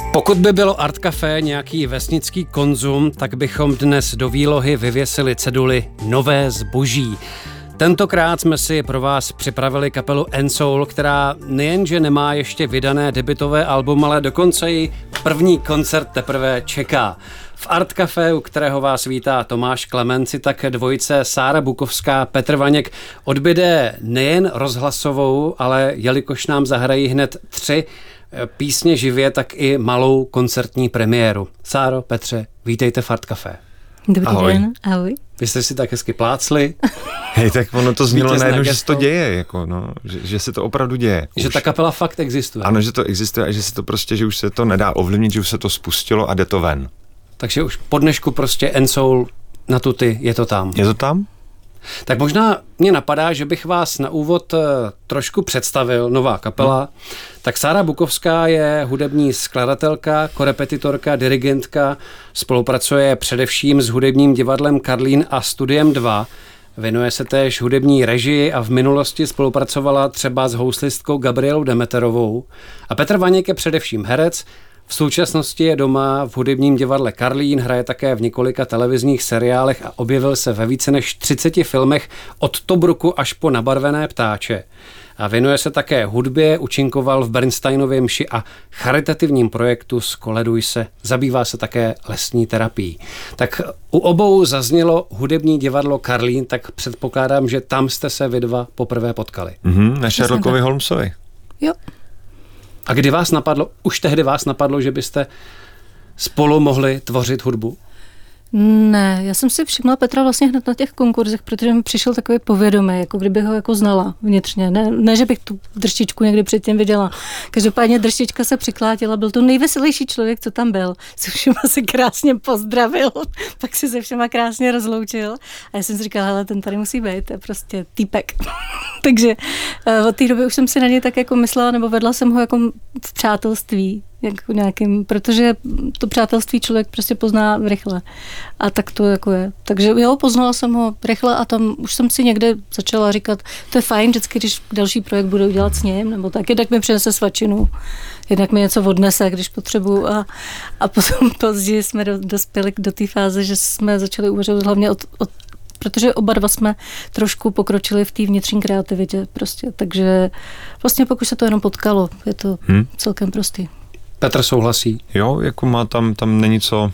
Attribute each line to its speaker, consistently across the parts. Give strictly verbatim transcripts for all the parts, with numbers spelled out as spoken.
Speaker 1: Pokud by bylo Art Café nějaký vesnický konzum, tak bychom dnes do výlohy vyvěsili ceduly Nové zboží. Tentokrát jsme si pro vás připravili kapelu N-Soul, která nejenže nemá ještě vydané debutové album, ale dokonce i první koncert teprve čeká. V Art Café, u kterého vás vítá Tomáš Klemenci, tak dvojice Sára Bukovská, Petr Vaněk odbyde nejen rozhlasovou, ale jelikož nám zahrají hned tři písně živě, tak i malou koncertní premiéru. Sáro, Petře, vítejte v Art Café.
Speaker 2: Dobrý
Speaker 3: Ahoj.
Speaker 2: den, ahoj.
Speaker 1: Vy jste si tak hezky plácli.
Speaker 3: Hej, tak ono to znělo
Speaker 1: Vítězné
Speaker 3: najednou, že
Speaker 1: gesto.
Speaker 3: se to děje, jako, no, že, že se to opravdu děje.
Speaker 1: Že
Speaker 3: už.
Speaker 1: ta kapela fakt existuje.
Speaker 3: Ano, že to existuje a že se to prostě, že už se to nedá ovlivnit, že už se to spustilo a jde to ven.
Speaker 1: Takže už po dnešku prostě N-Soul na tuty, je to tam.
Speaker 3: Je to tam?
Speaker 1: Tak možná mě napadá, že bych vás na úvod trošku představil, nová kapela. Hmm. Tak Sára Bukovská je hudební skladatelka, korepetitorka, dirigentka, spolupracuje především s hudebním divadlem Karlín a Studiem dva. Věnuje se též hudební režii a v minulosti spolupracovala třeba s houslistkou Gabrielou Demeterovou. A Petr Vaněk je především herec. V současnosti je doma v hudebním divadle Karlín, hraje také v několika televizních seriálech a objevil se ve více než třiceti filmech od Tobruku až po Nabarvené ptáče. A věnuje se také hudbě, účinkoval v Bernsteinově mši a charitativním projektu Skoleduj se. Zabývá se také lesní terapií. Tak u obou zaznělo hudební divadlo Karlín, tak předpokládám, že tam jste se vy dva poprvé potkali.
Speaker 3: Mhm, na Sherlockovi Holmesovi.
Speaker 2: Jo.
Speaker 1: A kdy vás napadlo, už tehdy vás napadlo, že byste spolu mohli tvořit hudbu?
Speaker 2: Ne, já jsem si všimla Petra vlastně hned na těch konkurzech, protože mi přišel takový povědomý, jako kdyby ho jako znala vnitřně. Ne, ne že bych tu drštičku někdy předtím viděla. Každopádně drštička se přiklátila, byl to nejveselější člověk, co tam byl. Se všema se krásně pozdravil, pak si se všema krásně rozloučil. A já jsem si říkala, hele, ten tady musí být, to je prostě týpek. Takže uh, od té doby už jsem si na něj tak jako myslela, nebo vedla jsem ho jako v přátelství. Jako nějakým, protože to přátelství člověk prostě pozná rychle. A tak to jako je. Takže jo, poznala jsem ho rychle a tam už jsem si někde začala říkat, to je fajn, vždycky, když další projekt budu dělat s ním, nebo tak, jednak mi přinese svačinu, jednak mi něco odnese, když potřebuju. A, a potom později jsme do, dospěli do té fáze, že jsme začali uvažovat hlavně od, od protože oba dva jsme trošku pokročili v té vnitřní kreativitě prostě. Takže vlastně pokud se to jenom potkalo, je to hmm. celkem prostý.
Speaker 1: Petr souhlasí.
Speaker 3: Jo, jako má tam, tam není co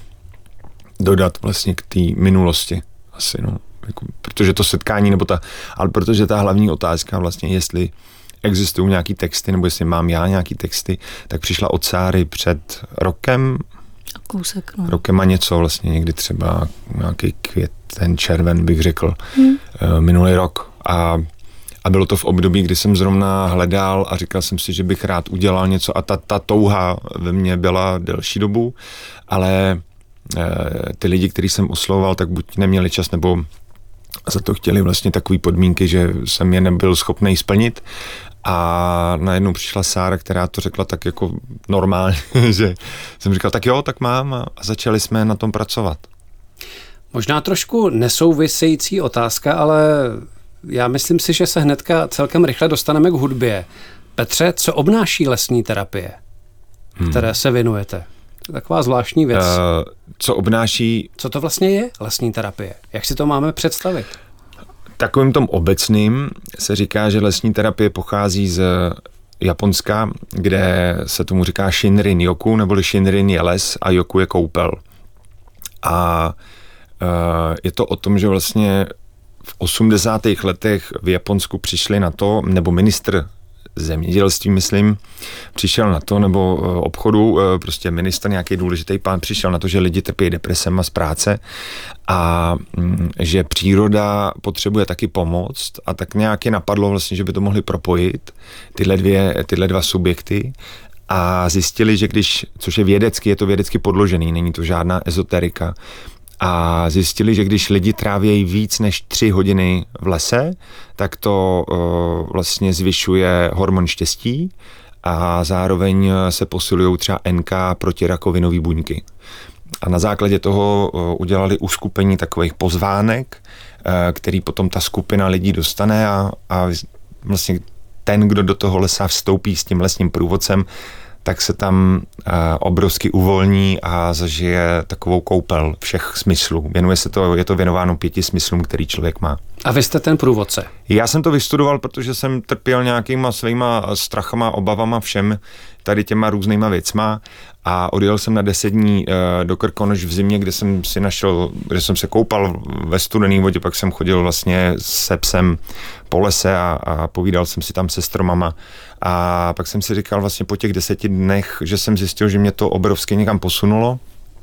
Speaker 3: dodat vlastně k té minulosti asi, no. Jako, protože to setkání, nebo ta, ale protože ta hlavní otázka vlastně, jestli existují nějaký texty, nebo jestli mám já nějaký texty, tak přišla od Sáry před rokem,
Speaker 2: a kousek, no.
Speaker 3: rokem a něco vlastně, někdy třeba nějaký květen, červen bych řekl, hmm. minulý rok a A bylo to v období, kdy jsem zrovna hledal a říkal jsem si, že bych rád udělal něco a ta, ta touha ve mně byla delší dobu, ale e, ty lidi, který jsem oslovoval, tak buď neměli čas, nebo za to chtěli vlastně takové podmínky, že jsem je nebyl schopný splnit. A najednou přišla Sára, která to řekla tak jako normálně, že jsem říkal, tak jo, tak mám a začali jsme na tom pracovat.
Speaker 1: Možná trošku nesouvisející otázka, ale já myslím si, že se hnedka celkem rychle dostaneme k hudbě. Petře, co obnáší lesní terapie, které hmm. se věnujete? To je taková zvláštní věc.
Speaker 3: Uh, co obnáší...
Speaker 1: Co to vlastně je lesní terapie? Jak si to máme představit?
Speaker 3: Takovým tom obecným se říká, že lesní terapie pochází z Japonska, kde se tomu říká Shinrin Yoku, neboli Shinrin je les a Yoku je koupel. A uh, je to o tom, že vlastně v osmdesátých letech v Japonsku přišli na to, nebo ministr zemědělství, myslím, přišel na to, nebo obchodu, prostě ministr, nějaký důležitý pán, přišel na to, že lidi trpí depresema z práce a že příroda potřebuje taky pomoc a tak nějak je napadlo vlastně, že by to mohli propojit, tyhle, dvě, tyhle dva subjekty a zjistili, že když, což je vědecky, je to vědecky podložený, není to žádná ezoterika, a zjistili, že když lidi trávějí víc než tři hodiny v lese, tak to uh, vlastně zvyšuje hormon štěstí a zároveň se posilují třeba N K protirakovinové buňky. A na základě toho uh, udělali uskupení takových pozvánek, uh, který potom ta skupina lidí dostane a, a vlastně ten, kdo do toho lesa vstoupí s tím lesním průvodcem, tak se tam uh, obrovsky uvolní a zažije takovou koupel všech smyslů. Věnuje se to, je to věnováno pěti smyslům, který člověk má.
Speaker 1: A vy jste ten průvodce? Já
Speaker 3: jsem to vystudoval, protože jsem trpěl nějakýma svýma strachama, obavama, všem tady těma různýma věcma a odjel jsem na deset dní uh, do Krkonoš v zimě, kde jsem si našel, kde jsem se koupal ve studený vodě, pak jsem chodil vlastně se psem po lese a, a povídal jsem si tam se stromama. A pak jsem si říkal vlastně po těch deseti dnech, že jsem zjistil, že mě to obrovsky někam posunulo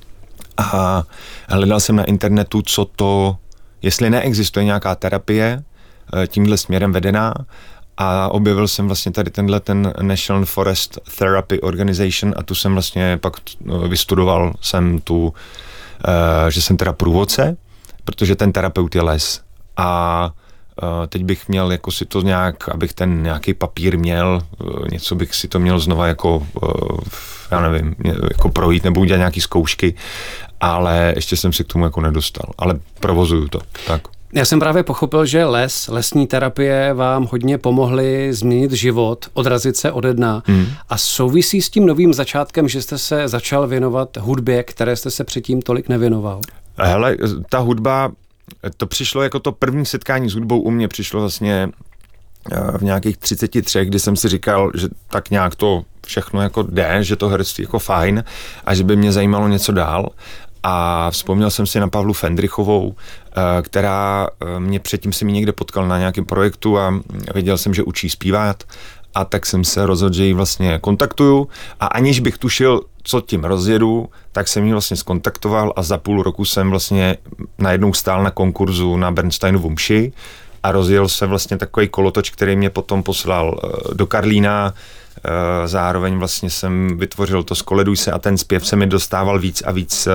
Speaker 3: a hledal jsem na internetu, co to, jestli neexistuje nějaká terapie tímhle směrem vedená a objevil jsem vlastně tady tenhle ten National Forest Therapy Organization a tu jsem vlastně pak vystudoval jsem tu, že jsem teda průvodce, protože ten terapeut je les a teď bych měl jako si to nějak, abych ten nějaký papír měl, něco bych si to měl znova jako, já nevím, jako projít nebo udělat nějaký zkoušky, ale ještě jsem si k tomu jako nedostal, ale provozuju to, tak.
Speaker 1: Já jsem právě pochopil, že les, lesní terapie vám hodně pomohly změnit život, odrazit se ode dna hmm. a souvisí s tím novým začátkem, že jste se začal věnovat hudbě, které jste se předtím tolik nevěnoval.
Speaker 3: Hele, ta hudba, to přišlo jako to první setkání s hudbou u mě přišlo vlastně v nějakých třiceti třech, kdy jsem si říkal, že tak nějak to všechno jako jde, že to herectví jako fajn a že by mě zajímalo něco dál. A vzpomněl jsem si na Pavlu Fendrichovou, která mě předtím si mi někde potkal na nějakém projektu a věděl jsem, že učí zpívat a tak jsem se rozhodl, že ji vlastně kontaktuju a aniž bych tušil, co tím rozjedu, tak jsem ji vlastně skontaktoval a za půl roku jsem vlastně najednou stál na konkurzu na Bernsteinovu mši a rozjel se vlastně takový kolotoč, který mě potom poslal do Karlína. Zároveň vlastně jsem vytvořil to Skoleduj se a ten zpěv se mi dostával víc a víc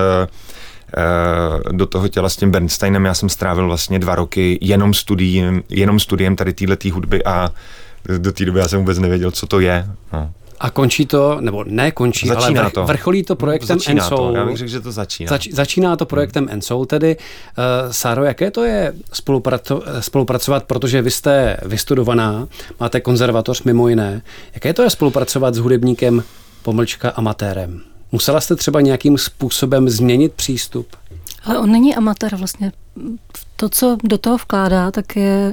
Speaker 3: do toho těla s tím Bernsteinem. Já jsem strávil vlastně dva roky jenom studiem, jenom studiem tady téhletý hudby a do té doby já jsem vůbec nevěděl, co to je. No.
Speaker 1: A končí to, nebo ne končí,
Speaker 3: začíná
Speaker 1: ale vrch,
Speaker 3: to.
Speaker 1: vrcholí to projektem Ensoul.
Speaker 3: Já bych řekl, že to začíná.
Speaker 1: Zač, začíná to projektem hmm. Ensoul tedy. Uh, Sáro, jaké to je spolupraco, spolupracovat, protože vy jste vystudovaná, máte konzervatoř mimo jiné. Jaké to je spolupracovat s hudebníkem pomlčka amatérem? Musela jste třeba nějakým způsobem změnit přístup?
Speaker 2: Ale on není amatér vlastně. To, co do toho vkládá, tak je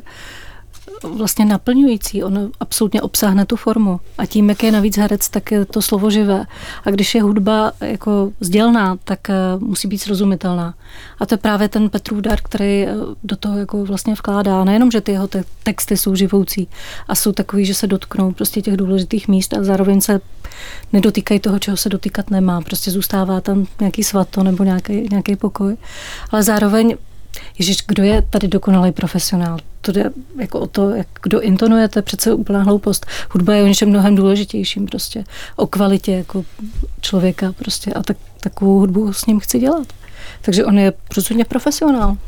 Speaker 2: vlastně naplňující. On absolutně obsáhne tu formu. A tím, jak je navíc herec, tak je to slovo živé. A když je hudba jako sdělná, tak musí být srozumitelná. A to je právě ten Petrův dar, který do toho jako vlastně vkládá. Nejenom, že ty jeho te- texty jsou živoucí a jsou takový, že se dotknou prostě těch důležitých míst a zároveň se nedotýkají toho, čeho se dotýkat nemá. Prostě zůstává tam nějaký svato nebo nějaký, nějaký pokoj. Ale zároveň Ježiš, kdo je tady dokonalý profesionál? To jde jako o to, jak kdo intonuje, to je přece úplná hloupost. Hudba je o něčem mnohem důležitějším prostě. O kvalitě jako člověka prostě a tak, takovou hudbu s ním chci dělat. Takže on je rozhodně profesionál.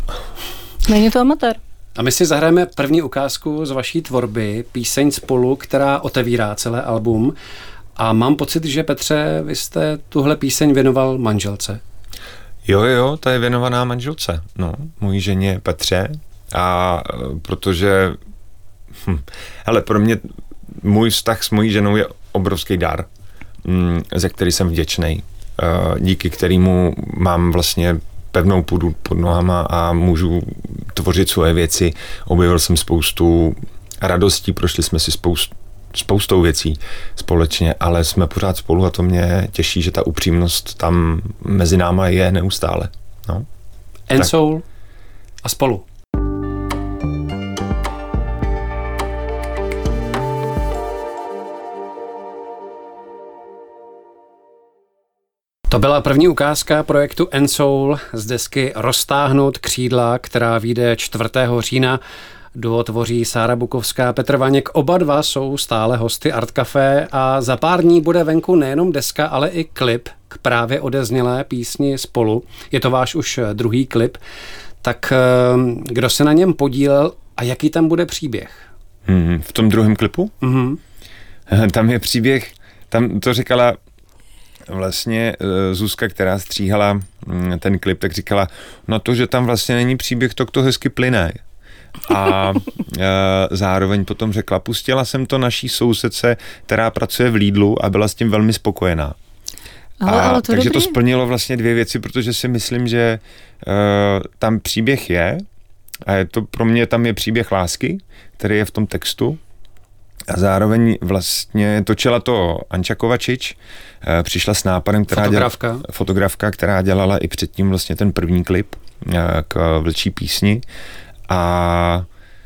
Speaker 2: Není to amatér.
Speaker 1: A my si zahrajeme první ukázku z vaší tvorby, píseň Spolu, která otevírá celé album. A mám pocit, že Petře, vy jste tuhle píseň věnoval manželce.
Speaker 3: Jo, jo, ta je věnovaná manželce, no, mojí ženě Petře a protože, hm, hele, pro mě můj vztah s mojí ženou je obrovský dar, hm, za který jsem vděčnej, díky kterému mám vlastně pevnou půdu pod nohama a můžu tvořit svoje věci, objevil jsem spoustu radostí, prošli jsme si spoustu spoustou věcí společně, ale jsme pořád spolu a to mě těší, že ta upřímnost tam mezi náma je neustále. No.
Speaker 1: Ensoul a Spolu. To byla první ukázka projektu Ensoul z desky Roztáhnout křídla, která vyjde čtvrtého října. Duo tvoří Sára Bukovská, Petr Vaněk. Oba dva jsou stále hosty Art Café a za pár dní bude venku nejenom deska, ale i klip k právě odeznělé písni Spolu. Je to váš už druhý klip. Tak kdo se na něm podílel a jaký tam bude příběh?
Speaker 3: Hmm, v tom druhém klipu?
Speaker 1: Mm-hmm.
Speaker 3: Tam je příběh, tam to říkala vlastně Zuzka, která stříhala ten klip, tak říkala, no to, že tam vlastně není příběh, to to hezky plyne. A e, zároveň potom řekla, pustila jsem to naší sousedce, která pracuje v Lidlu a byla s tím velmi spokojená.
Speaker 2: Ale,
Speaker 3: a,
Speaker 2: ale to
Speaker 3: takže
Speaker 2: dobrý.
Speaker 3: to splnilo vlastně dvě věci, protože si myslím, že e, tam příběh je, a je to pro mě tam je příběh lásky, který je v tom textu. A zároveň vlastně točila to Anča Kovačič, e, přišla s nápadem, která
Speaker 1: fotografka.
Speaker 3: Děla, fotografka, která dělala i předtím vlastně ten první klip e, k Vlčí písni. A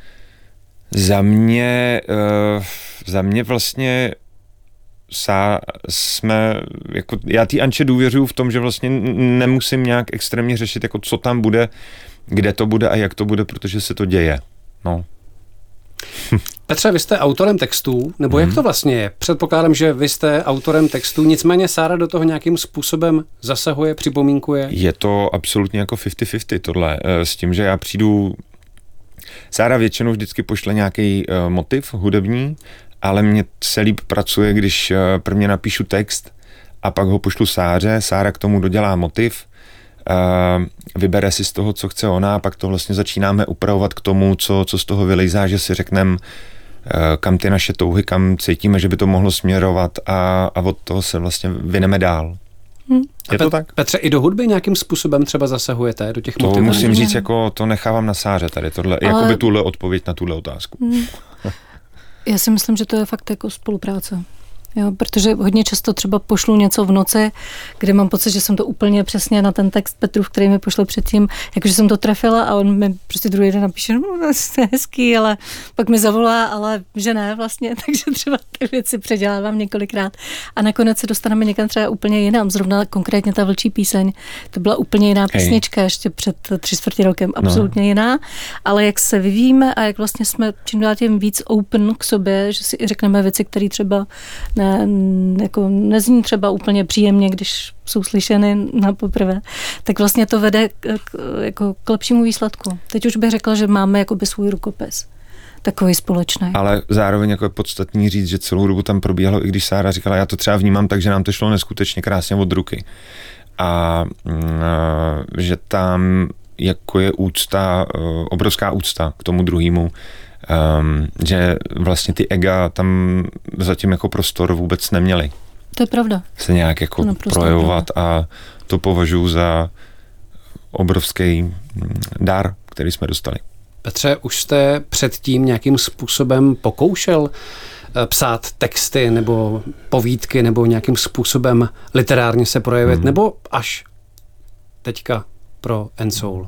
Speaker 3: za mě, e, za mě vlastně Sá, jsme, jako, já té Anče důvěřuju v tom, že vlastně nemusím nějak extrémně řešit, jako co tam bude, kde to bude a jak to bude, protože se to děje. No.
Speaker 1: Petře, vy jste autorem textů, nebo hmm. jak to vlastně je? Předpokládám, že vy jste autorem textů, nicméně Sára do toho nějakým způsobem zasahuje, připomínkuje?
Speaker 3: Je to absolutně jako padesát na padesát tohle, s tím, že já přijdu, Sára většinou vždycky pošle nějaký uh, motiv hudební, ale mně se líp pracuje, když uh, prvně napíšu text a pak ho pošlu Sáře, Sára k tomu dodělá motiv, Uh, vybere si z toho, co chce ona, a pak to vlastně začínáme upravovat k tomu, co, co z toho vylejzá, že si řekneme, uh, kam ty naše touhy, kam cítíme, že by to mohlo směrovat a, a od toho se vlastně vyneme dál.
Speaker 2: Hmm.
Speaker 3: Je to tak?
Speaker 1: Petře, i do hudby nějakým způsobem třeba zasahujete, do těch
Speaker 3: To
Speaker 1: motivů?
Speaker 3: musím říct, jako to nechávám na Sáře tady, tohle,
Speaker 2: Ale...
Speaker 3: jakoby tuhle odpověď na tuhle otázku.
Speaker 2: Hmm. Já si myslím, že to je fakt jako spolupráce. Jo, protože hodně často třeba pošlu něco v noci, kde mám pocit, že jsem to úplně přesně na ten text Petru, který mi pošle předtím, jakože jsem to trefila a on mi prostě druhý den napíše, no to je hezký, ale pak mi zavolá, ale že ne vlastně, takže třeba ty věci předělávám několikrát a nakonec se dostaneme někam třeba úplně jinam, zrovna konkrétně ta Vlčí píseň, to byla úplně jiná písnička ještě před tři čtvrtě rokem, absolutně no. jiná, ale jak se vyvíjíme a jak vlastně jsme čím dál tím víc open k sobě, že si i řekneme věci, které třeba ne, jako nezní třeba úplně příjemně, když jsou slyšeny na poprvé, tak vlastně to vede k, k, jako k lepšímu výsledku. Teď už bych řekla, že máme jakoby svůj rukopis. Takový společný.
Speaker 3: Ale zároveň jako je podstatný říct, že celou dobu tam probíhalo, i když Sára říkala, já to třeba vnímám tak, že nám to šlo neskutečně krásně od ruky. A že tam jako je úcta, obrovská úcta k tomu druhému, Um, že vlastně ty ega tam zatím jako prostor vůbec neměli.
Speaker 2: To je pravda.
Speaker 3: Se nějak jako projevovat a to považuji za obrovský dar, který jsme dostali.
Speaker 1: Petře, už jste předtím nějakým způsobem pokoušel psát texty nebo povídky nebo nějakým způsobem literárně se projevit, hmm. nebo až teďka pro N-Soul?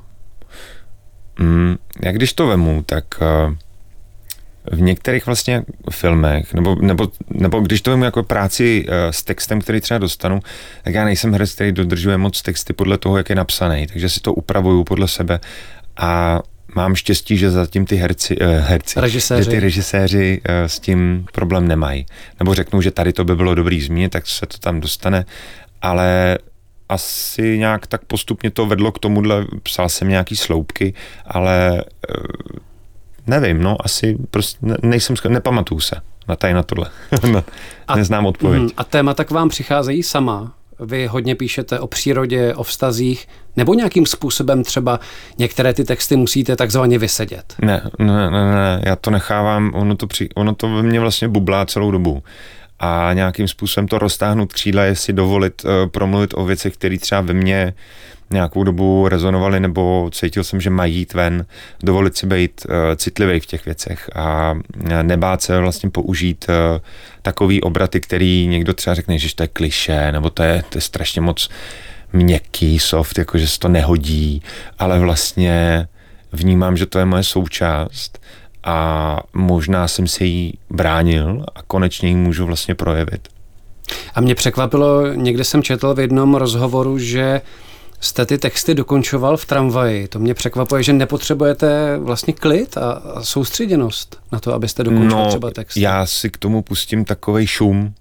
Speaker 3: Hmm, já když to vemu, tak uh, v některých vlastně filmech, nebo, nebo, nebo když to vemu jako práci uh, s textem, který třeba dostanu, tak já nejsem herec, který dodržuje moc texty podle toho, jak je napsaný, takže si to upravuju podle sebe a mám štěstí, že zatím ty herci, uh, herci
Speaker 1: režiséři.
Speaker 3: že ty režiséři uh, s tím problém nemají. Nebo řeknou, že tady to by bylo dobrý zmínit, tak se to tam dostane, ale asi nějak tak postupně to vedlo k tomuhle, psal jsem nějaký sloupky, ale uh, nevím, no, asi prostě nejsem, nepamatuju se na tady na tohle.
Speaker 1: a,
Speaker 3: Neznám odpověď.
Speaker 1: Mm, a témata k vám přicházejí sama? Vy hodně píšete o přírodě, o vztazích, nebo nějakým způsobem třeba některé ty texty musíte takzvaně vysedět?
Speaker 3: Ne, ne, ne, ne, já to nechávám, ono to, při, ono to ve mně vlastně bublá celou dobu. A nějakým způsobem to roztáhnout křídla, jestli dovolit uh, promluvit o věcech, které třeba ve mně nějakou dobu rezonovaly, nebo cítil jsem, že mají jít ven, dovolit si být uh, citlivý v těch věcech a nebát se vlastně použít uh, takový obraty, který někdo třeba řekne, že to je klišé, nebo to je, to je strašně moc měkký, soft, jakože se to nehodí, ale vlastně vnímám, že to je moje součást a možná jsem se jí bránil a konečně ji můžu vlastně projevit.
Speaker 1: A mě překvapilo, někde jsem četl v jednom rozhovoru, že jste ty texty dokončoval v tramvaji. To mě překvapuje, že nepotřebujete vlastně klid a soustředěnost na to, abyste dokončil
Speaker 3: no,
Speaker 1: třeba texty.
Speaker 3: Já si k tomu pustím takovej šum uh,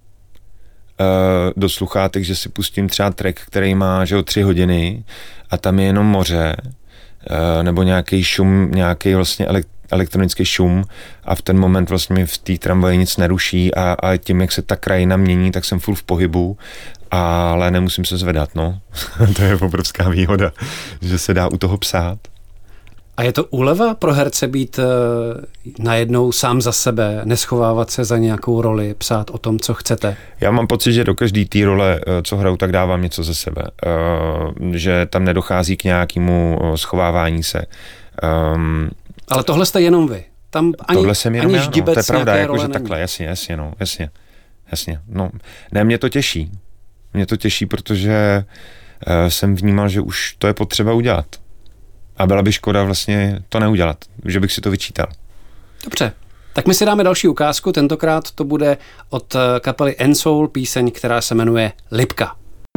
Speaker 3: do sluchátek, že si pustím třeba track, který má, že o tři hodiny a tam je jenom moře uh, nebo nějaký šum, nějaký vlastně elekt- elektronický šum a v ten moment vlastně mi v té tramvaji nic neruší a, a tím, jak se ta krajina mění, tak jsem furt v pohybu, ale nemusím se zvedat, no. To je obrovská výhoda, že se dá u toho psát.
Speaker 1: A je to úleva pro herce být uh, najednou sám za sebe, neschovávat se za nějakou roli, psát o tom, co chcete?
Speaker 3: Já mám pocit, že do každé té role, co hraju, tak dávám něco ze sebe. Uh, že tam nedochází k nějakému schovávání se. Um,
Speaker 1: Ale tohle jste jenom vy. Tam ani,
Speaker 3: tohle jsem jenom
Speaker 1: ani
Speaker 3: já, no, to je pravda, jakože takhle, jasně, jasně, no, jasně, jasně. No, ne, mě to těší. Mě to těší, protože uh, jsem vnímal, že už to je potřeba udělat. A byla by škoda vlastně to neudělat, že bych si to vyčítal.
Speaker 1: Dobře, tak my si dáme další ukázku, tentokrát to bude od kapely Ensoul píseň, která se jmenuje Lipka.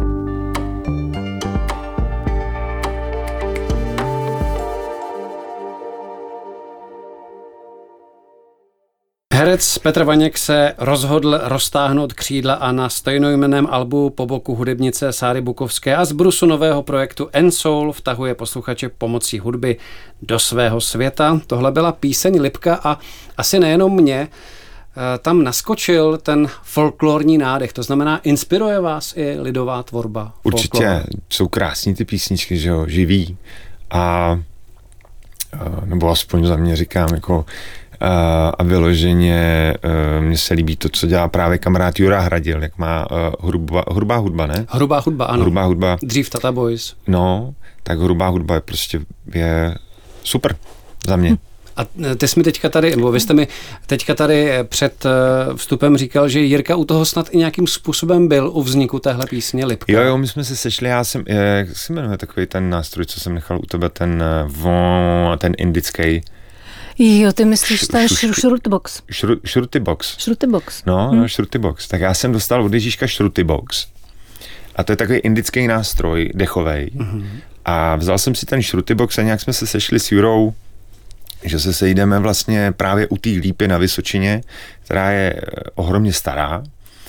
Speaker 1: Herec Petr Vaněk se rozhodl roztáhnout křídla a na stejnojmenném albu po boku hudebnice Sáry Bukovské a z brusu nového projektu Ensoul vtahuje posluchače pomocí hudby do svého světa. Tohle byla píseň Lipka a asi nejenom mě, tam naskočil ten folklorní nádech, to znamená, inspiruje vás i lidová tvorba?
Speaker 3: Určitě, folklor. Jsou krásní ty písničky, že jo, živý a nebo aspoň za mě říkám, jako a vyloženě mně se líbí to, co dělá právě kamarád Jura Hradil, jak má hruba, hrubá hudba, ne?
Speaker 1: Hrubá hudba, ano.
Speaker 3: Hrubá hudba.
Speaker 1: Dřív Tata Boys.
Speaker 3: No, tak hrubá hudba je prostě je super za mě.
Speaker 1: A ty jsi mi teďka tady, nebo vy jste mi teďka tady před vstupem říkal, že Jirka u toho snad i nějakým způsobem byl u vzniku téhle písně Lipka.
Speaker 3: Jo, jo, my jsme se sešli, já jsem, jak se jmenuje takový ten nástroj, co jsem nechal u tebe, ten von, ten indický.
Speaker 2: Jo, ty myslíš ten šrutibox.
Speaker 3: Šrutibox.
Speaker 2: Šrutibox.
Speaker 3: No, no, šrutibox. Tak já jsem dostal od Ježíška šrutibox. A to je takový indický nástroj, dechovej. Mm-hmm. A vzal jsem si ten šrutibox a nějak jsme se sešli s Jurou, že se sejdeme vlastně právě u té lípy na Vysočině, která je ohromně stará.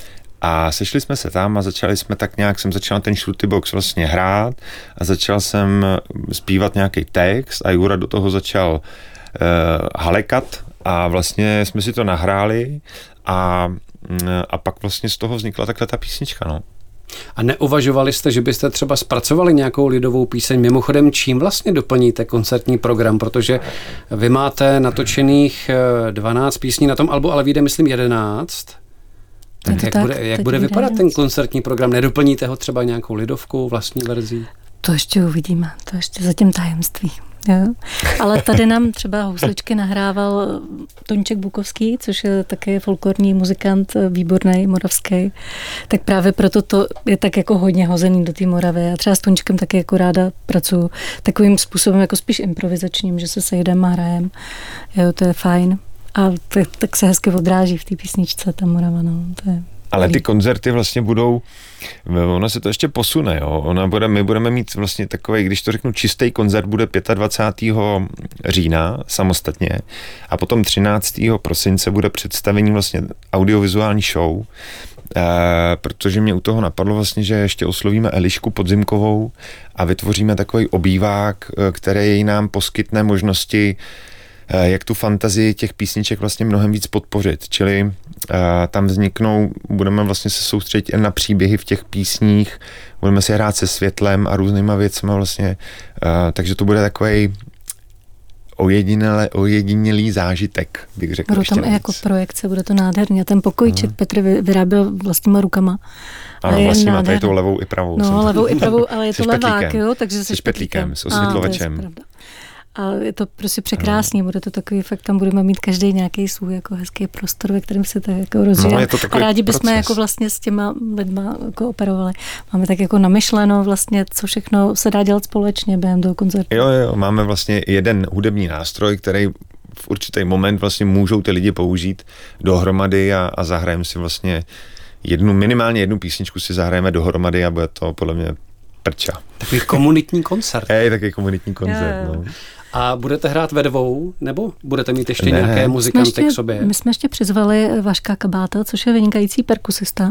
Speaker 3: A sešli jsme se tam a začali jsme tak nějak, jsem začal ten šrutibox vlastně hrát a začal jsem zpívat nějaký text a Jura do toho začal uh, halekat a vlastně jsme si to nahráli a, a pak vlastně z toho vznikla takhle ta písnička, no.
Speaker 1: A neuvažovali jste, že byste třeba zpracovali nějakou lidovou píseň? Mimochodem, čím vlastně doplníte koncertní program? Protože vy máte natočených dvanáct písní na tom albu, ale vyjde, myslím, jedenáct. Tak jak tak, bude, jak bude vypadat jedenáct. Ten koncertní program? Nedoplníte ho třeba nějakou lidovkou, vlastní verzí?
Speaker 2: To ještě uvidíme, to ještě zatím tajemství. Jo. Ale tady nám třeba housličky nahrával Toníček Bukovský, což je taky folklorní muzikant, výborný, moravský. Tak právě proto to je tak jako hodně hozený do té Moravy. Já třeba s Toníčkem taky jako ráda pracuju takovým způsobem jako spíš improvizačním, že se sejdeme a hrajem. Jo, to je fajn. A tak, tak se hezky odráží v té písničce ta Morava, no. To je
Speaker 3: ale ty koncerty vlastně budou, ono se to ještě posune, jo. Ona bude, my budeme mít vlastně takový, když to řeknu, čistý koncert bude dvacátého pátého října samostatně a potom třináctého prosince bude představení vlastně audiovizuální show, e, protože mě u toho napadlo vlastně, že ještě oslovíme Elišku Podzimkovou a vytvoříme takový obývák, který nám poskytne možnosti, jak tu fantazii těch písniček vlastně mnohem víc podpořit. Čili uh, tam vzniknou, budeme vlastně se soustředit jen na příběhy v těch písních, budeme si hrát se světlem a různýma věcmi vlastně, uh, takže to bude takovej ojedinělý, ojedinělý zážitek, bych řekl.
Speaker 2: Budou tam i jako projekce, bude to nádherně. Ten pokojček hmm. Petr vyráběl vlastníma rukama.
Speaker 3: Ano, vlastníma, to je tou levou i pravou.
Speaker 2: No, levou i pravou, ale je to levák, jo, takže se
Speaker 3: špetlíkem, s osvětlovačem.
Speaker 2: A je to prostě překrásný, bude to takový fakt, tam budeme mít každý nějaký svůj jako hezký prostor, ve kterém se tak jako rozvíjeme. No, a rádi bychom jako vlastně s těma lidma jako operovali. Máme tak jako namyšleno vlastně, co všechno se dá dělat společně během toho koncertu.
Speaker 3: Jo, jo, máme vlastně jeden hudební nástroj, který v určitý moment vlastně můžou ty lidi použít dohromady a, a zahrajeme si vlastně jednu, minimálně jednu písničku si zahrajeme dohromady a bude to podle mě prča.
Speaker 1: Takový komunitní koncert.
Speaker 3: Hej, takový komunitní koncert, no.
Speaker 1: A budete hrát ve dvou, nebo budete mít ještě ne, nějaké muzikanty ještě, k sobě?
Speaker 2: My jsme ještě přizvali Vaška Kabáta, což je vynikající perkusista.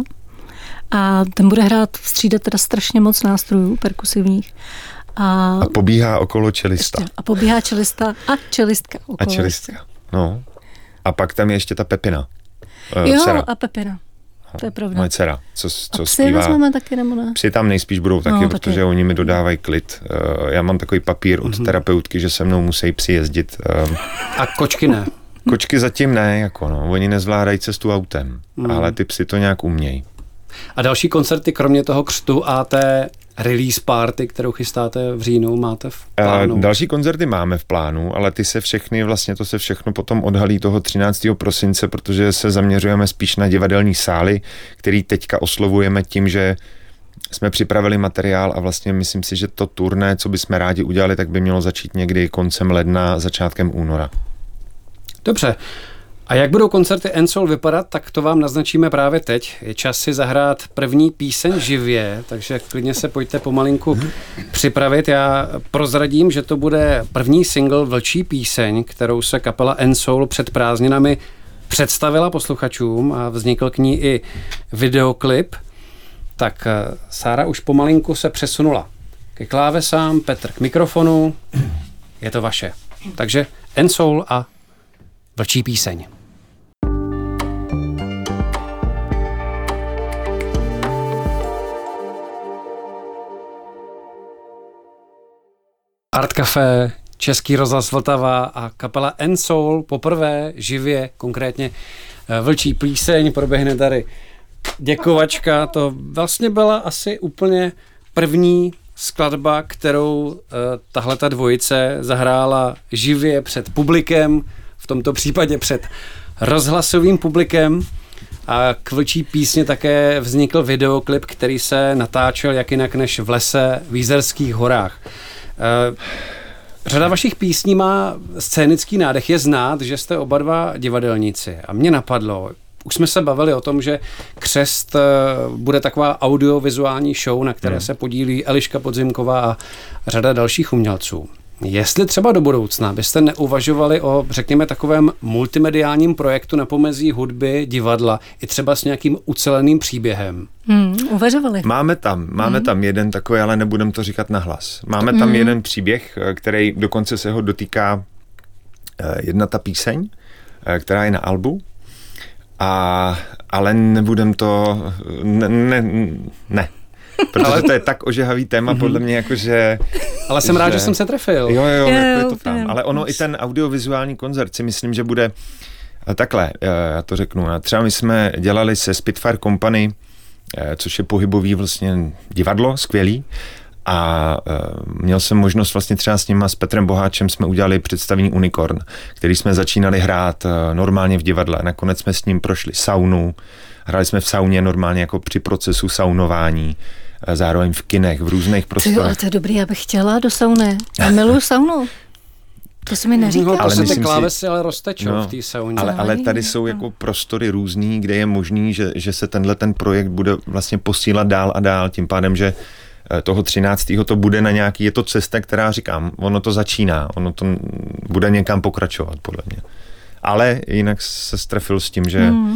Speaker 2: A ten bude hrát, střídat teda strašně moc nástrojů perkusivních. A,
Speaker 3: a pobíhá okolo čelista.
Speaker 2: Ještě, a pobíhá čelista a čelistka okolo.
Speaker 3: A čelistka, no. A pak tam je ještě ta Pepina.
Speaker 2: Uh, jo, dcera. A Pepina. To je pravda.
Speaker 3: Moje dcera, co, co
Speaker 2: a psy
Speaker 3: zpívá.
Speaker 2: vezmeme taky, nebo ne?
Speaker 3: Psy tam nejspíš budou taky,
Speaker 2: no,
Speaker 3: protože
Speaker 2: taky.
Speaker 3: oni mi dodávají klid. Já mám takový papír od mm-hmm. terapeutky, že se mnou musí psi jezdit.
Speaker 1: A kočky ne?
Speaker 3: Kočky zatím ne, jako no. Oni nezvládají cestu autem, mm. ale ty psy to nějak umějí.
Speaker 1: A další koncerty, kromě toho křtu a té release party, kterou chystáte v říjnu, máte v plánu?
Speaker 3: Uh, další koncerty máme v plánu, ale ty se všechny, vlastně to se všechno potom odhalí toho třináctého prosince, protože se zaměřujeme spíš na divadelní sály, který teďka oslovujeme tím, že jsme připravili materiál a vlastně myslím si, že to turné, co bychom rádi udělali, tak by mělo začít někdy koncem ledna, začátkem února.
Speaker 1: Dobře. A jak budou koncerty Ensoul vypadat, tak to vám naznačíme právě teď. Je čas si zahrát první píseň živě, takže klidně se pojďte pomalinku připravit. Já prozradím, že to bude první single Vlčí píseň, kterou se kapela Ensoul před prázdninami představila posluchačům a vznikl k ní i videoklip. Tak Sára už pomalinku se přesunula ke klávesám, Petr k mikrofonu. Je to vaše. Takže Ensoul a Vlčí píseň. Art Café, Český rozhlas Vltava a kapela Ensoul poprvé živě, konkrétně Vlčí píseň, proběhne tady děkovačka. To vlastně byla asi úplně první skladba, kterou uh, tahleta dvojice zahrála živě před publikem, v tomto případě před rozhlasovým publikem. A k Vlčí písně také vznikl videoklip, který se natáčel jak jinak než v lese v Jizerských horách. Uh, řada vašich písní má scénický nádech. Je znát, že jste oba dva divadelníci. A mě napadlo, už jsme se bavili o tom, že Křest uh, bude taková audiovizuální show, na které hmm. se podílí Eliška Podzimková a řada dalších umělců. Jestli třeba do budoucna byste neuvažovali o, řekněme, takovém multimediálním projektu na pomezí hudby, divadla, i třeba s nějakým uceleným příběhem?
Speaker 2: Hmm, uvažovali.
Speaker 3: Máme tam, máme hmm. tam jeden takový, ale nebudem to říkat nahlas. Máme tam hmm. jeden příběh, který dokonce se ho dotýká jedna ta píseň, která je na albu, a, ale nebudem to, ne, ne, ne. Protože ale to je tak ožehavý téma, mm-hmm. podle mě, jakože...
Speaker 1: Ale jsem že... rád, že jsem se trefil.
Speaker 3: Jo, jo, jako je to tam. Ale ono i ten audiovizuální koncert si myslím, že bude takhle, já to řeknu. Třeba my jsme dělali se Spitfire Company, což je pohybový vlastně divadlo, skvělý. A měl jsem možnost vlastně třeba s nima, s Petrem Boháčem jsme udělali představení Unicorn, který jsme začínali hrát normálně v divadle. Nakonec jsme s ním prošli saunu, hráli jsme v sauně normálně jako při procesu saunování, zároveň v kinech, v různých prostorech.
Speaker 2: Ale to je dobrý, já bych chtěla do sauny. Já miluji saunu. To se mi neříká.
Speaker 1: No, ale ty klávesy si, ale roztečou no, v té sauně.
Speaker 3: Ale, ale tady jsou jako prostory různý, kde je možný, že, že se tenhle ten projekt bude vlastně posílat dál a dál, tím pádem, že toho třináctého to bude na nějaký, je to cesta, která říkám, ono to začíná, ono to bude někam pokračovat, podle mě. Ale jinak se strefil s tím, že... Hmm.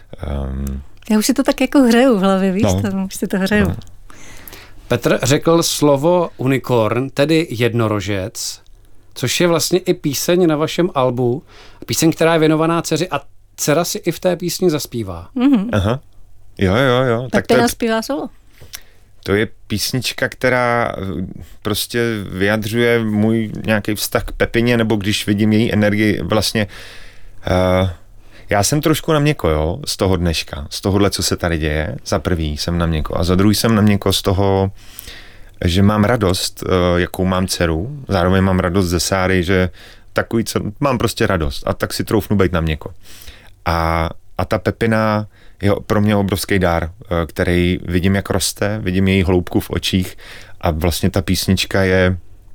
Speaker 3: Um,
Speaker 2: Já už si to tak jako hřeju v hlavě, víš,
Speaker 3: no,
Speaker 2: to, už si to hřeju. No.
Speaker 1: Petr řekl slovo unicorn, tedy jednorožec, což je vlastně i píseň na vašem albu, píseň, která je věnovaná dceři a dcera si i v té písni zaspívá.
Speaker 2: Mm-hmm.
Speaker 3: Aha, jo, jo, jo.
Speaker 2: Tak, tak to naspívá solo.
Speaker 3: To je písnička, která prostě vyjadřuje můj nějaký vztah k Pepině, nebo když vidím její energii, vlastně uh, já jsem trošku na měko, jo, z toho dneška, z tohohle, co se tady děje. Za prvý jsem na měko a za druhý jsem na měko z toho, že mám radost, uh, jakou mám dceru, zároveň mám radost ze Sáry, že takový, co, mám prostě radost a tak si troufnu být na měko. A, a ta Pepina je pro mě obrovský dár, který vidím, jak roste, vidím její hloubku v očích a vlastně ta písnička je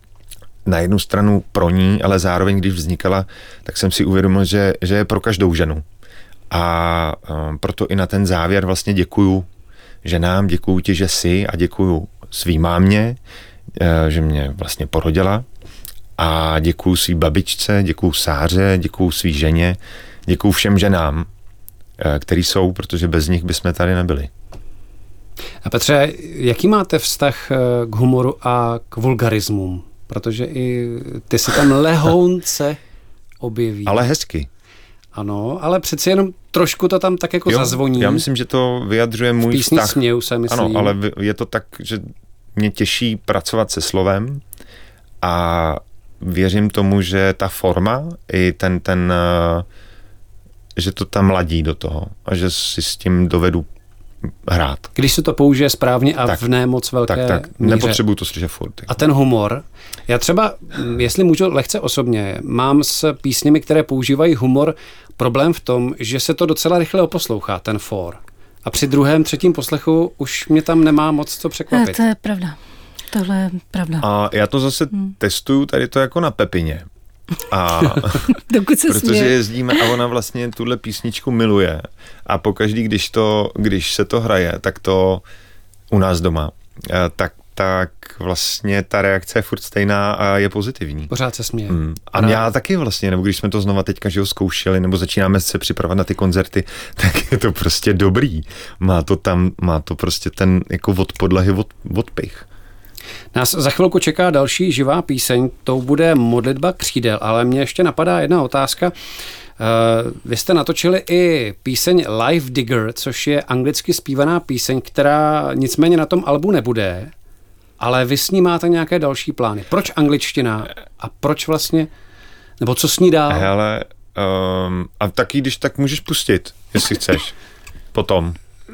Speaker 3: na jednu stranu pro ní, ale zároveň, když vznikala, tak jsem si uvědomil, že, že je pro každou ženu. A um, proto i na ten závěr vlastně děkuju ženám, děkuju ti, že jsi, a děkuju svý mámě, že mě vlastně porodila, a děkuju svý babičce, děkuju Sáře, děkuju svý ženě, děkuju všem ženám, který jsou, protože bez nich bychom tady nebyli.
Speaker 1: A Petře, jaký máte vztah k humoru a k vulgarismům? Protože i ty se tam lehounce objeví.
Speaker 3: Ale hezky.
Speaker 1: ano, ale přeci jenom trošku to tam tak jako
Speaker 3: jo,
Speaker 1: zazvoní.
Speaker 3: Já myslím, že to vyjadřuje můj
Speaker 1: v písni
Speaker 3: vztah.
Speaker 1: Směju se myslím.
Speaker 3: Ano, ale je to tak, že mě těší pracovat se slovem a věřím tomu, že ta forma i ten, ten že to tam ladí do toho a že si s tím dovedu hrát.
Speaker 1: Když se to použije správně a
Speaker 3: tak,
Speaker 1: v ne moc velké
Speaker 3: tak, tak.
Speaker 1: míře.
Speaker 3: Nepotřebuju to slyšet furt.
Speaker 1: A ten humor. Já třeba, jestli můžu lehce osobně, mám s písněmi, které používají humor, problém v tom, že se to docela rychle oposlouchá, ten for. A při druhém, třetím poslechu už mě tam nemá moc co překvapit.
Speaker 2: Ne, to je pravda. Tohle je pravda.
Speaker 3: A já to zase hmm. testuju tady to jako na Pepině. A
Speaker 2: Dokud se
Speaker 3: protože
Speaker 2: směje.
Speaker 3: jezdíme a ona vlastně tuhle písničku miluje a pokaždý, když, to, když se to hraje, tak to u nás doma, tak, tak vlastně ta reakce je furt stejná a je pozitivní.
Speaker 1: Pořád se směje.
Speaker 3: Mm. A já taky vlastně, nebo když jsme to znova teďka že ho zkoušeli, nebo začínáme se připravovat na ty koncerty, tak je to prostě dobrý. Má to tam, má to prostě ten jako od podlahy od, odpich.
Speaker 1: Nás za chvilku čeká další živá píseň, to bude Modlitba křídel, ale mě ještě napadá jedna otázka. Uh, vy jste natočili i píseň Live Digger, což je anglicky zpívaná píseň, která nicméně na tom albu nebude, ale vy s ní máte nějaké další plány. Proč angličtina a proč vlastně, nebo co s ní dál?
Speaker 3: Hele, um, a taky když tak můžeš pustit, jestli chceš, potom.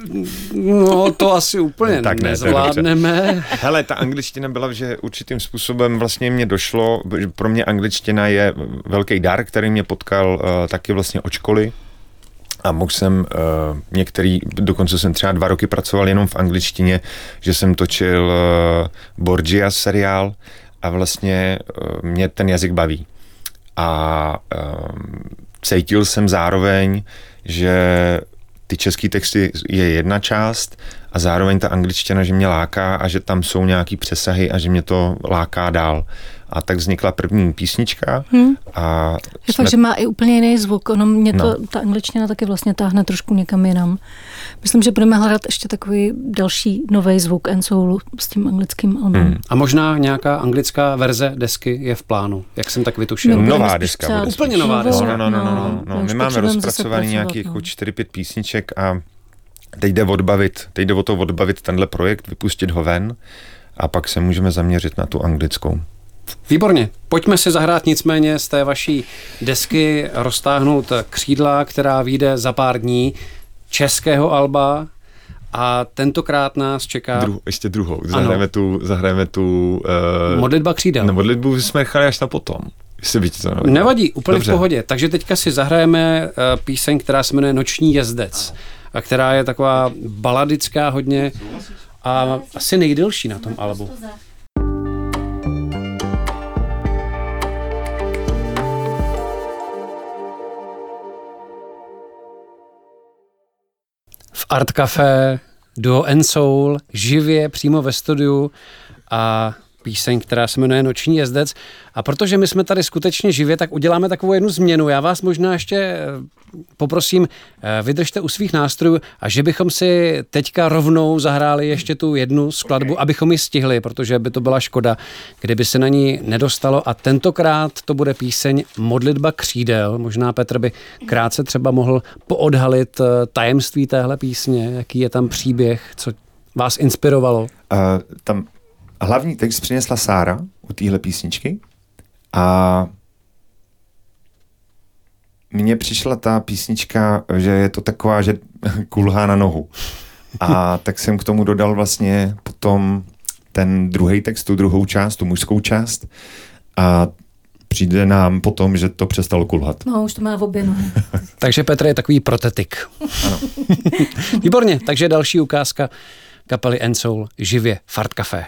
Speaker 1: No to asi úplně
Speaker 3: tak ne,
Speaker 1: nezvládneme.
Speaker 3: Hele, ta angličtina byla, že určitým způsobem vlastně mě došlo, že pro mě angličtina je velký dar, který mě potkal uh, taky vlastně od školy. A mohl jsem uh, některý, dokonce jsem třeba dva roky pracoval jenom v angličtině, že jsem točil uh, Borgia seriál a vlastně uh, mě ten jazyk baví. A uh, cítil jsem zároveň, že ty český texty je jedna část a zároveň ta angličtina, že mě láká a že tam jsou nějaký přesahy a že mě to láká dál. A tak vznikla první písnička. Hmm. A
Speaker 2: je
Speaker 3: jsme...
Speaker 2: fakt, že má i úplně jiný zvuk. Ono mě to,
Speaker 3: no.
Speaker 2: ta angličtina taky vlastně táhne trošku někam jinam. Myslím, že budeme hledat ještě takový další nový zvuk and soul s tím anglickým albumem. Hmm.
Speaker 1: A možná nějaká anglická verze desky je v plánu, jak jsem tak vytušil.
Speaker 3: No, nová deska. Bude
Speaker 1: úplně nová deska.
Speaker 3: No, no, no, no, no, no. My máme rozpracovaný nějakých no. čtyři pět písniček a teď jde odbavit, teď jde o to odbavit tenhle projekt, vypustit ho ven a pak se můžeme zaměřit na tu anglickou.
Speaker 1: Výborně. Pojďme si zahrát nicméně z té vaší desky Roztáhnout křídla, která vyjde za pár dní, českého alba a tentokrát nás čeká...
Speaker 3: Dru, ještě druhou. Zahrajeme tu... Zahrajeme tu uh,
Speaker 1: Modlitba křídel.
Speaker 3: No, modlitbu jsme nechali až na potom. To nevadí.
Speaker 1: nevadí, úplně
Speaker 3: Dobře.
Speaker 1: V pohodě. Takže teďka si zahrajeme uh, píseň, která se jmenuje Noční jezdec, a která je taková baladická hodně a asi nejdelší na tom albu. V Art Café, duo N-Soul, živě, přímo ve studiu a píseň, která se jmenuje Noční jezdec. A protože my jsme tady skutečně živě, tak uděláme takovou jednu změnu. Já vás možná ještě poprosím, vydržte u svých nástrojů a že bychom si teďka rovnou zahráli ještě tu jednu skladbu, okay. abychom ji stihli, protože by to byla škoda, kdyby se na ní nedostalo. A tentokrát to bude píseň Modlitba křídel. Možná Petr by krátce třeba mohl poodhalit tajemství téhle písně, jaký je tam příběh, co vás inspirovalo.
Speaker 3: Uh, tam hlavní text přinesla Sára u téhle písničky a mně přišla ta písnička, že je to taková, že kulhá na nohu. A tak jsem k tomu dodal vlastně potom ten druhý text, tu druhou část, tu mužskou část a přijde nám potom, že to přestalo kulhat.
Speaker 2: No, už to má v obě nohy.
Speaker 1: Takže Petr je takový protetik.
Speaker 3: Ano.
Speaker 1: Výborně, takže další ukázka kapely N-Soul živě v Art Café.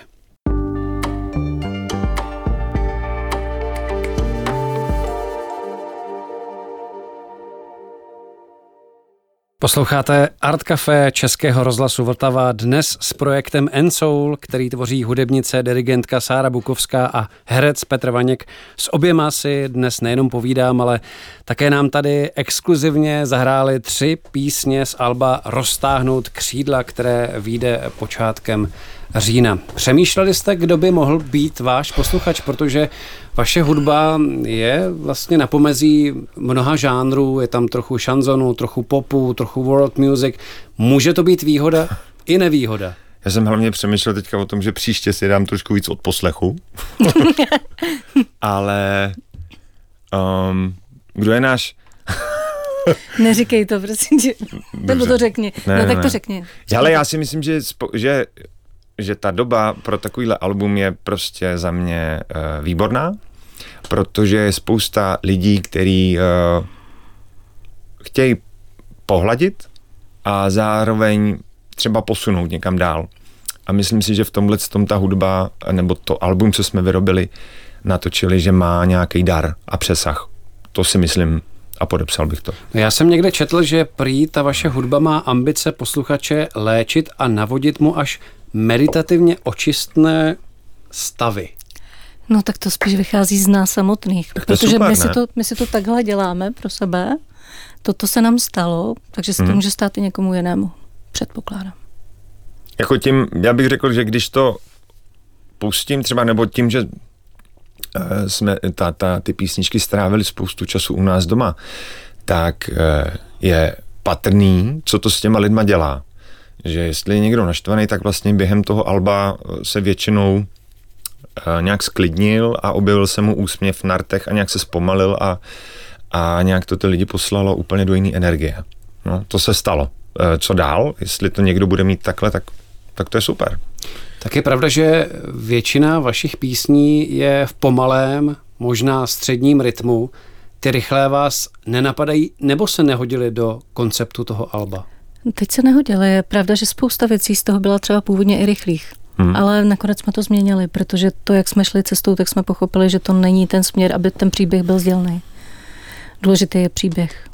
Speaker 1: Posloucháte Art Café Českého rozhlasu Vltava dnes s projektem N-Soul, který tvoří hudebnice, dirigentka Sára Bukovská a herec Petr Vaněk. S oběma si dnes nejenom povídám, ale také nám tady exkluzivně zahráli tři písně z alba Roztáhnout křídla, které vyjde počátkem října. Přemýšleli jste, kdo by mohl být váš posluchač, protože vaše hudba je vlastně na pomezí mnoha žánrů, je tam trochu šanzonu, trochu popu, trochu world music. Může to být výhoda i nevýhoda?
Speaker 3: Já jsem hlavně přemýšlel teďka o tom, že příště si dám trošku víc od poslechu. Ale um, kdo je náš...
Speaker 2: Neříkej to, prosím tě. Nebo to řekni. Ne, no, tak to řekni.
Speaker 3: Ale já si myslím, že, že, že ta doba pro takovýhle album je prostě za mě uh, výborná, protože je spousta lidí, kteří uh, chtějí pohladit a zároveň třeba posunout někam dál. A myslím si, že v tomhle tom ta hudba, nebo to album, co jsme vyrobili, natočili, že má nějaký dar a přesah. To si myslím a podepsal bych to.
Speaker 1: Já jsem někde četl, že prý ta vaše hudba má ambice posluchače léčit a navodit mu až meditativně očistné stavy.
Speaker 2: No tak to spíš vychází z nás samotných, protože super, my, si to, my si to takhle děláme pro sebe. Toto se nám stalo, takže se to hmm. může stát i někomu jinému. Předpokládám.
Speaker 3: Jako tím, já bych řekl, že když to pustím třeba, nebo tím, že uh, jsme ta, ta, ty písničky strávili spoustu času u nás doma, tak uh, je patrný, co to s těma lidma dělá. Že jestli je někdo naštvaný, tak vlastně během toho alba se většinou uh, nějak sklidnil a objevil se mu úsměv na rtech a nějak se zpomalil a, a nějak to ty lidi poslalo úplně do jiné energie. No, to se stalo. Co dál, jestli to někdo bude mít takhle, tak, tak to je super.
Speaker 1: Tak je pravda, že většina vašich písní je v pomalém, možná středním rytmu. Ty rychlé vás nenapadají nebo se nehodily do konceptu toho alba?
Speaker 2: Teď se nehodily. Je pravda, že spousta věcí z toho byla třeba původně i rychlých. Hmm. Ale nakonec jsme to změnili, protože to, jak jsme šli cestou, tak jsme pochopili, že to není ten směr, aby ten příběh byl sdělný. Důležitý je příběh.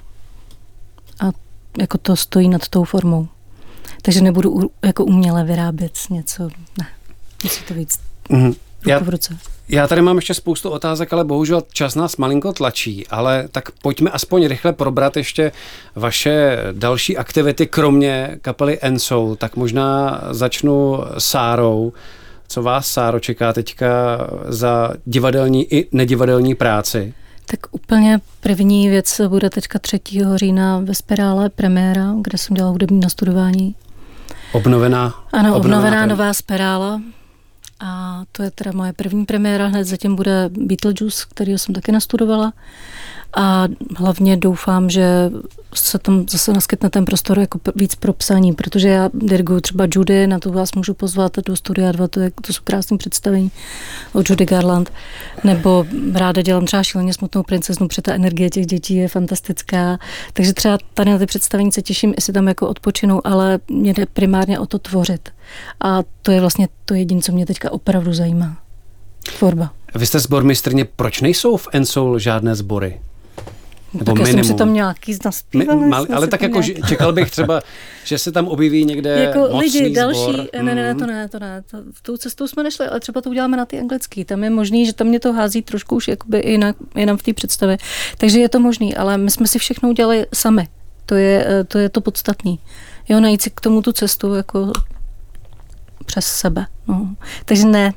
Speaker 2: A jako to stojí nad tou formou. Takže nebudu u, jako uměle vyrábět něco. Ne, musí to víc mm. ruku v ruce.
Speaker 1: Já tady mám ještě spoustu otázek, ale bohužel čas nás malinko tlačí, ale tak pojďme aspoň rychle probrat ještě vaše další aktivity, kromě kapely Ensoul. Tak možná začnu Sárou. Co vás, Sáro, čeká teďka za divadelní i nedivadelní práci?
Speaker 2: Tak úplně první věc bude teďka třetího října ve Spirále premiéra, kde jsem dělala hudební nastudování.
Speaker 1: Obnovená?
Speaker 2: Ano, obnovená, obnovená nová Spirála. A to je teda moje první premiéra, hned zatím bude Beetlejuice, kterýho jsem taky nastudovala. A hlavně doufám, že se tam zase naskytne ten prostor jako víc pro psaní, protože já diriguju třeba Judy, na to vás můžu pozvat do Studia dva, to, je, to jsou krásné představení od Judy Garland, nebo ráda dělám třeba Šíleně smutnou princeznu, protože ta energie těch dětí je fantastická, takže třeba tady na ty představení se těším, jestli tam jako odpočinu, ale mě jde primárně o to tvořit. A to je vlastně to jediné, co mě teďka opravdu zajímá. Tvorba.
Speaker 1: Vy jste sbormistrně, proč nejsou v Ensoul žádné sbory?
Speaker 2: Nebo tak minimum. Já jsem si tam nějaký naspívala.
Speaker 1: My, ale tak jako nějaký... čekal bych třeba, že se tam objeví někde
Speaker 2: jako
Speaker 1: mocný
Speaker 2: lidi, další,
Speaker 1: sbor.
Speaker 2: Ne, ne, to ne, to ne. To, tou cestou jsme nešli, ale třeba to uděláme na ty anglický. Tam je možný, že tam mě to hází trošku už jakoby i na, jenom v té představě. Takže je to možný, ale my jsme si všechno udělali sami. To je to, je to podstatný. Jo, najít si k tomu tu cestu jako přes sebe. No. Takže ne.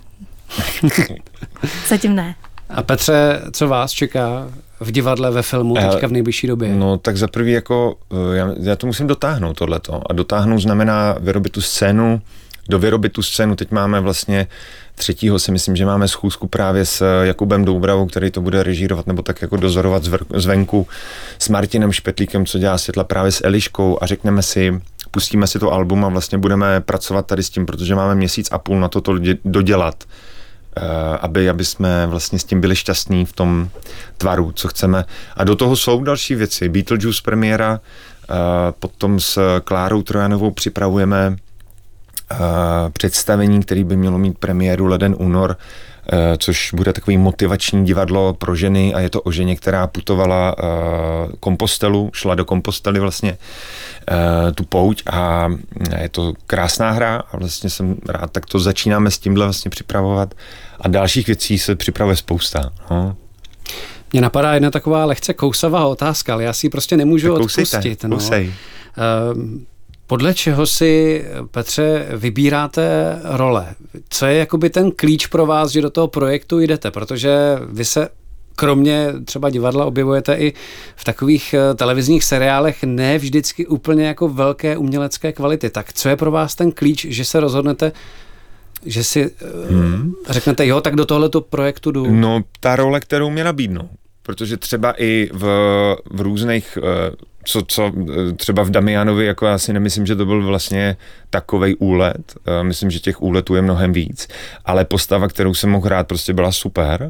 Speaker 2: Zatím ne.
Speaker 1: A Petře, co vás čeká v divadle, ve filmu teďka v nejbližší době?
Speaker 3: No tak za prvý jako, já, já to musím dotáhnout tohleto. A dotáhnout znamená vyrobit tu scénu, do vyrobit tu scénu. Teď máme vlastně třetího si myslím, že máme schůzku právě s Jakubem Doubravou, který to bude režírovat nebo tak jako dozorovat zvenku, s Martinem Špetlíkem, co dělá světla, právě s Eliškou a řekneme si, pustíme si to album a vlastně budeme pracovat tady s tím, protože máme měsíc a půl na to to dodělat. Aby, aby jsme vlastně s tím byli šťastní v tom tvaru, co chceme. A do toho jsou další věci. Beetlejuice premiéra, potom s Klárou Trojanovou připravujeme představení, který by mělo mít premiéru leden únor, což bude takový motivační divadlo pro ženy a je to o ženě, která putovala Kompostelu, šla do Kompostely vlastně tu pouť a je to krásná hra a vlastně jsem rád, tak to začínáme s tímhle vlastně připravovat a dalších věcí se připravuje spousta. No.
Speaker 1: Mně napadá jedna taková lehce kousavá otázka, ale já si ji prostě nemůžu
Speaker 3: tak kousejte,
Speaker 1: odpustit. No.
Speaker 3: Kousej.
Speaker 1: Uh, Podle čeho si, Petře, vybíráte role? Co je jakoby ten klíč pro vás, že do toho projektu jdete? Protože vy se kromě třeba divadla objevujete i v takových televizních seriálech ne vždycky úplně jako velké umělecké kvality. Tak co je pro vás ten klíč, že se rozhodnete, že si hmm. řeknete, jo, tak do tohoto projektu jdu?
Speaker 3: No, ta role, kterou mě nabídnou. Protože třeba i v, v různých, co, co třeba v Damianovi, jako já si nemyslím, že to byl vlastně takovej úlet. Myslím, že těch úletů je mnohem víc. Ale postava, kterou jsem mohl hrát, prostě byla super.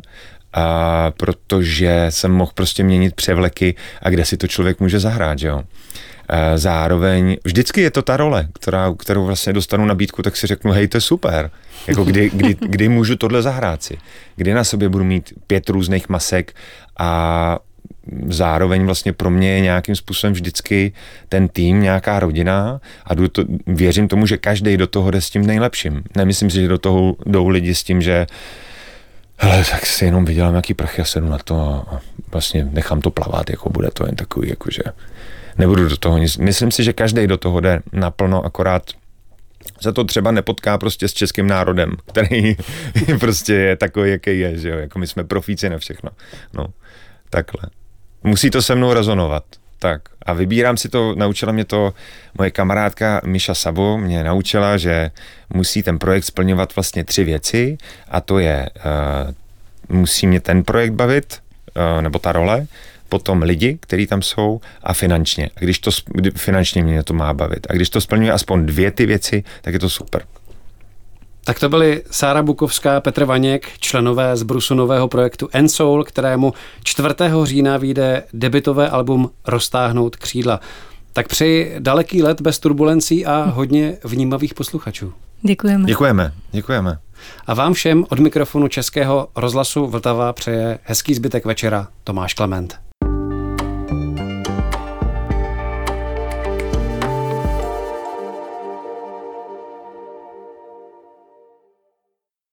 Speaker 3: A protože jsem mohl prostě měnit převleky a kde si to člověk může zahrát, že jo. A zároveň, vždycky je to ta role, která, kterou vlastně dostanu nabídku, tak si řeknu, hej, to je super. Jako kdy, kdy, kdy můžu tohle zahrát si. Kdy na sobě budu mít pět různých masek a zároveň vlastně pro mě je nějakým způsobem vždycky ten tým, nějaká rodina a jdu to, věřím tomu, že každý do toho jde s tím nejlepším. Nemyslím si, že do toho jdou lidi s tím, že hele, tak si jenom vydělám nějaký prachy a sedu na to a vlastně nechám to plavat, jako bude to jen takový, jakože nebudu do toho nic. Myslím si, že každý do toho jde naplno, akorát za to třeba nepotká prostě s českým národem, který prostě je takový, jaký je, že jo, jako my jsme profíci na všechno. No, takhle. Musí to se mnou rezonovat. Tak. A vybírám si to, naučila mě to moje kamarádka Miša Sabo, mě naučila, že musí ten projekt splňovat vlastně tři věci a to je, uh, musí mě ten projekt bavit, uh, nebo ta role, potom lidi, kteří tam jsou a finančně. A když to, finančně mě to má bavit. A když to splňuje aspoň dvě ty věci, tak je to super.
Speaker 1: Tak to byly Sára Bukovská, Petr Vaněk, členové z brusu nového projektu N-Soul, kterému čtvrtého října vyjde debutové album Roztáhnout křídla. Tak přeji daleký let bez turbulencí a hodně vnímavých posluchačů.
Speaker 2: Děkujeme.
Speaker 3: Děkujeme, děkujeme.
Speaker 1: A vám všem od mikrofonu Českého rozhlasu Vltava přeje hezký zbytek večera Tomáš Klement.